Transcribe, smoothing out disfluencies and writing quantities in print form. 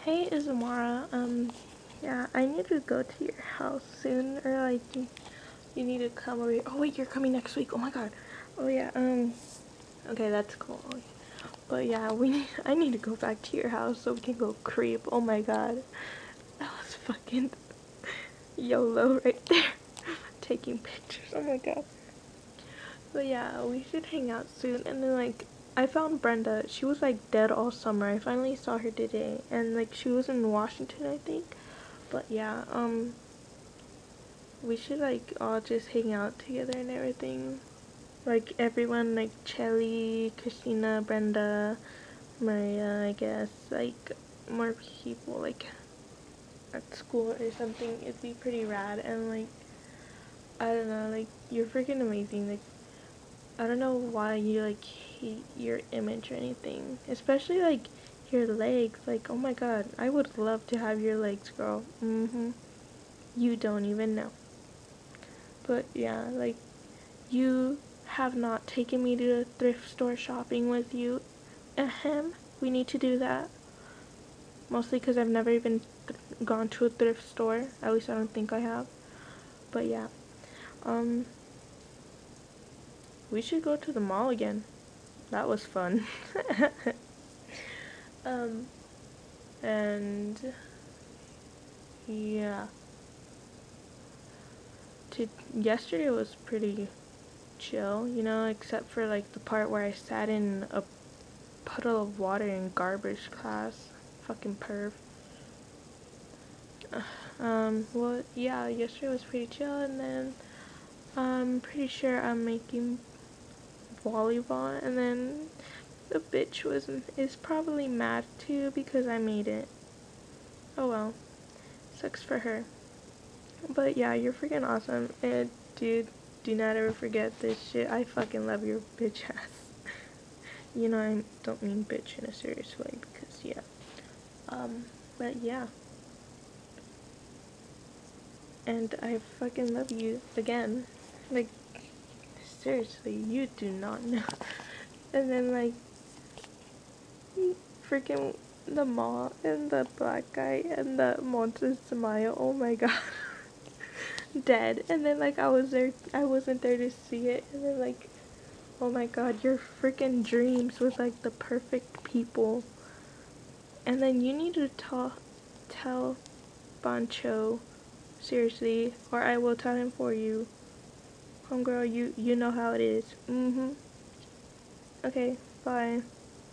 Hey Izamara, yeah, I need to go to your house soon, or like, you need to come over here. Oh wait, you're coming next week, oh my god. Oh yeah, okay, that's cool. But yeah, I need to go back to your house so we can go creep, oh my god. That was fucking YOLO right there. Taking pictures, oh my god. But yeah, we should hang out soon, and then like, I found Brenda. She was like dead all summer. I finally saw her today, and like she was in Washington, I think. But yeah, we should like all just hang out together and everything. Like everyone, like Chelly, Christina, Brenda, Maria, I guess. Like more people, like at school or something. It'd be pretty rad. And like, I don't know, like you're freaking amazing. Like, I don't know why you like hate your image or anything. Especially like your legs. Like, oh my god, I would love to have your legs, girl. You don't even know. But yeah, like, you have not taken me to the thrift store shopping with you. Ahem. We need to do that. Mostly because I've never even gone to a thrift store. At least I don't think I have. But yeah. Um, we should go to the mall again. That was fun. um, and yeah. Yesterday was pretty chill, you know, except for like the part where I sat in a puddle of water in garbage class. Fucking perv. Well, yeah, yesterday was pretty chill, and then I'm pretty sure I'm making volleyball, and then the bitch is probably mad too because I made it. Oh well, sucks for her. But yeah, you're freaking awesome, and dude, do not ever forget this shit. I fucking love your bitch ass. You know, I don't mean bitch in a serious way because yeah. But yeah. And I fucking love you again. Like, seriously, you do not know. And then, like, freaking the mall and the black guy and the Montes Mayo, oh my god. Dead. And then, like, I wasn't there to see it. And then, like, oh my god, your freaking dreams with, like, the perfect people. And then you need to tell Bancho, seriously, or I will tell him for you. Homegirl, you know how it is. Okay, bye.